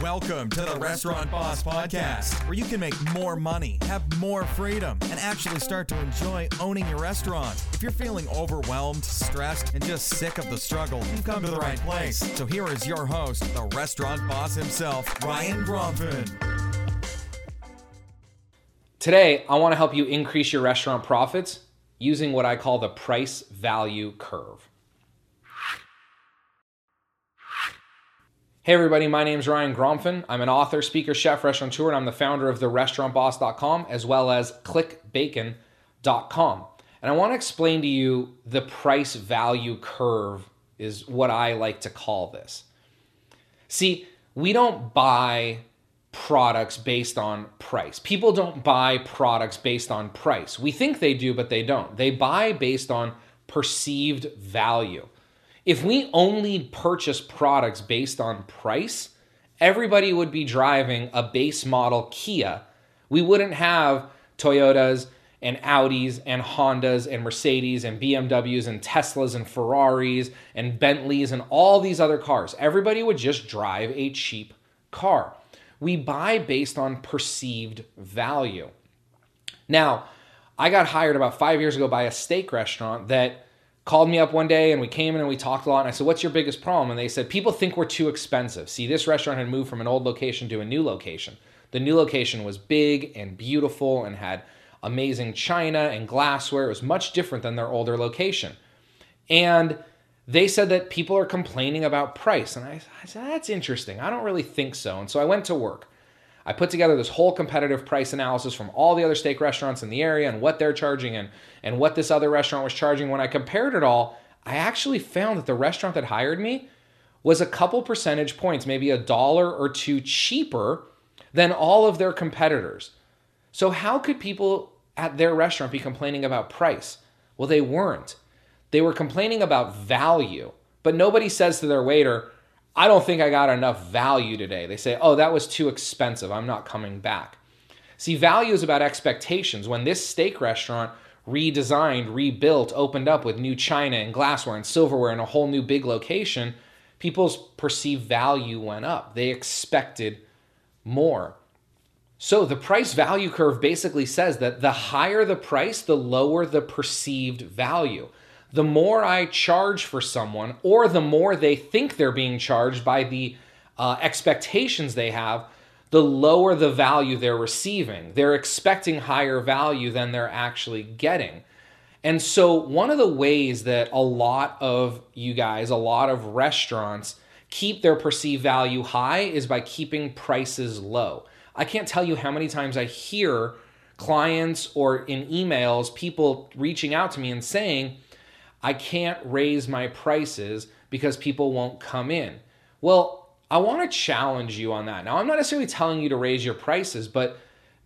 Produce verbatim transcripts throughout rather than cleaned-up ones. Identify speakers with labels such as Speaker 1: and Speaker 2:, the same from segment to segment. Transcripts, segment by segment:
Speaker 1: Welcome to the Restaurant Boss Podcast, where you can make more money, have more freedom, and actually start to enjoy owning your restaurant. If you're feeling overwhelmed, stressed, and just sick of the struggle, you've come to the right place. So here is your host, the Restaurant Boss himself, Ryan Gromfin.
Speaker 2: Today, I want to help you increase your restaurant profits using what I call the price value curve. Hey everybody, my name is Ryan Gromfin. I'm an author, speaker, chef, restaurateur, and I'm the founder of the restaurant boss dot com as well as click bacon dot com. And I want to explain to you the price value curve is what I like to call this. See, we don't buy products based on price. People don't buy products based on price. We think they do, but they don't. They buy based on perceived value. If we only purchase products based on price, everybody would be driving a base model Kia. We wouldn't have Toyotas and Audis and Hondas and Mercedes and B M Ws and Teslas and Ferraris and Bentleys and all these other cars. Everybody would just drive a cheap car. We buy based on perceived value. Now, I got hired about five years ago by a steak restaurant that called me up one day and we came in and we talked a lot. And I said, what's your biggest problem? And they said, people think we're too expensive. See, this restaurant had moved from an old location to a new location. The new location was big and beautiful and had amazing china and glassware. It was much different than their older location. And they said that people are complaining about price. And I, I said, that's interesting. I don't really think so. And so I went to work. I put together this whole competitive price analysis from all the other steak restaurants in the area and what they're charging and, and what this other restaurant was charging. When I compared it all, I actually found that the restaurant that hired me was a couple percentage points, maybe a dollar or two cheaper than all of their competitors. So how could people at their restaurant be complaining about price? Well, they weren't. They were complaining about value, but nobody says to their waiter, I don't think I got enough value today. They say, oh, that was too expensive. I'm not coming back. See, value is about expectations. When this steak restaurant redesigned, rebuilt, opened up with new china and glassware and silverware and a whole new big location, people's perceived value went up. They expected more. So the price value curve basically says that the higher the price, the lower the perceived value. The more I charge for someone, or the more they think they're being charged by the uh, expectations they have, the lower the value they're receiving. They're expecting higher value than they're actually getting. And so one of the ways that a lot of you guys, a lot of restaurants keep their perceived value high is by keeping prices low. I can't tell you how many times I hear clients or in emails, people reaching out to me and saying, I can't raise my prices because people won't come in. Well, I want to challenge you on that. Now, I'm not necessarily telling you to raise your prices, but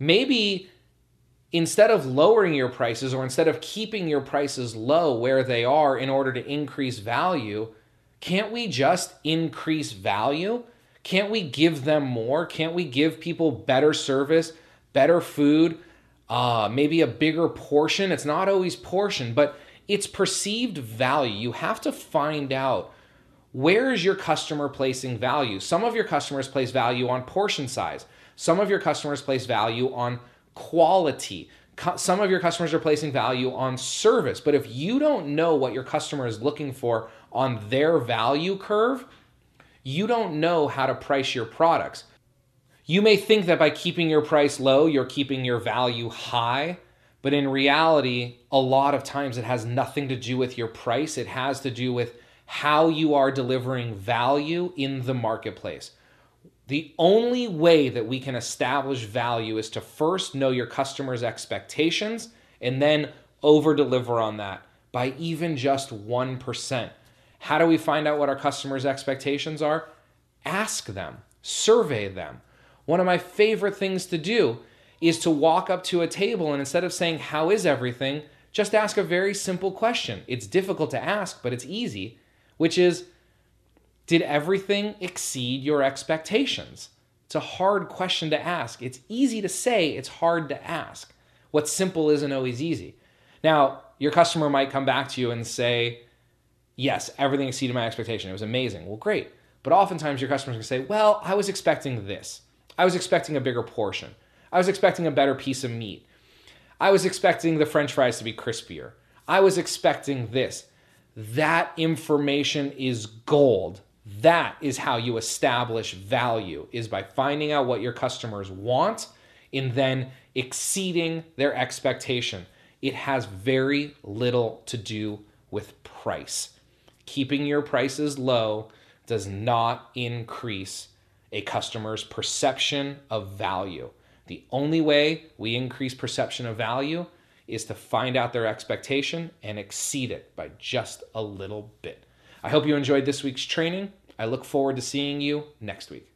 Speaker 2: maybe instead of lowering your prices or instead of keeping your prices low where they are in order to increase value, can't we just increase value? Can't we give them more? Can't we give people better service, better food, uh, maybe a bigger portion? It's not always portion, but it's perceived value. You have to find out, where is your customer placing value? Some of your customers place value on portion size. Some of your customers place value on quality. Some of your customers are placing value on service. But if you don't know what your customer is looking for on their value curve, you don't know how to price your products. You may think that by keeping your price low, you're keeping your value high. But in reality, a lot of times it has nothing to do with your price. It has to do with how you are delivering value in the marketplace. The only way that we can establish value is to first know your customer's expectations and then over-deliver on that by even just one percent. How do we find out what our customers' expectations are? Ask them, survey them. One of my favorite things to do is to walk up to a table and instead of saying, how is everything, just ask a very simple question. It's difficult to ask, but it's easy, which is, did everything exceed your expectations? It's a hard question to ask. It's easy to say, it's hard to ask. What's simple isn't always easy. Now, your customer might come back to you and say, yes, everything exceeded my expectation. It was amazing. Well, great. But oftentimes your customers can say, well, I was expecting this. I was expecting a bigger portion. I was expecting a better piece of meat. I was expecting the French fries to be crispier. I was expecting this. That information is gold. That is how you establish value, is by finding out what your customers want and then exceeding their expectation. It has very little to do with price. Keeping your prices low does not increase a customer's perception of value. The only way we increase perception of value is to find out their expectation and exceed it by just a little bit. I hope you enjoyed this week's training. I look forward to seeing you next week.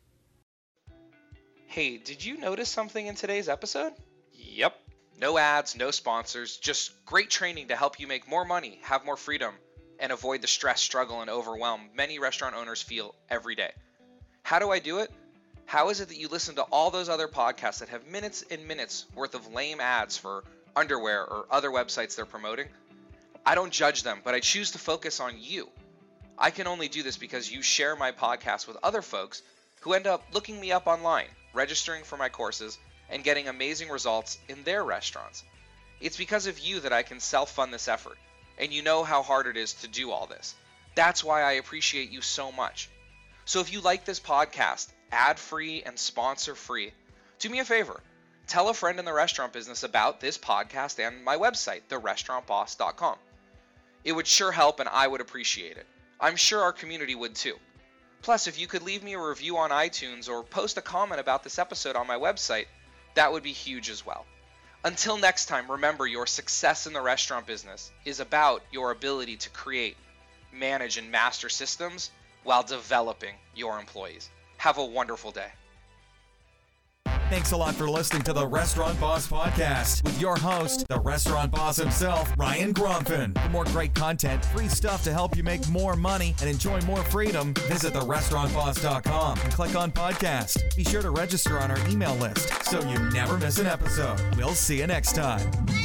Speaker 3: Hey, did you notice something in today's episode? Yep. No ads, no sponsors, just great training to help you make more money, have more freedom, and avoid the stress, struggle, and overwhelm many restaurant owners feel every day. How do I do it? How is it that you listen to all those other podcasts that have minutes and minutes worth of lame ads for underwear or other websites they're promoting? I don't judge them, but I choose to focus on you. I can only do this because you share my podcast with other folks who end up looking me up online, registering for my courses, and getting amazing results in their restaurants. It's because of you that I can self-fund this effort, and you know how hard it is to do all this. That's why I appreciate you so much. So if you like this podcast, ad-free and sponsor-free, do me a favor. Tell a friend in the restaurant business about this podcast and my website, the restaurant boss dot com. It would sure help, and I would appreciate it. I'm sure our community would too. Plus, if you could leave me a review on iTunes or post a comment about this episode on my website, that would be huge as well. Until next time, remember, your success in the restaurant business is about your ability to create, manage, and master systems while developing your employees. Have a wonderful day.
Speaker 1: Thanks a lot for listening to the Restaurant Boss Podcast with your host, the restaurant boss himself, Ryan Gromfin. For more great content, free stuff to help you make more money and enjoy more freedom, visit the restaurant boss dot com and click on podcast. Be sure to register on our email list so you never miss an episode. We'll see you next time.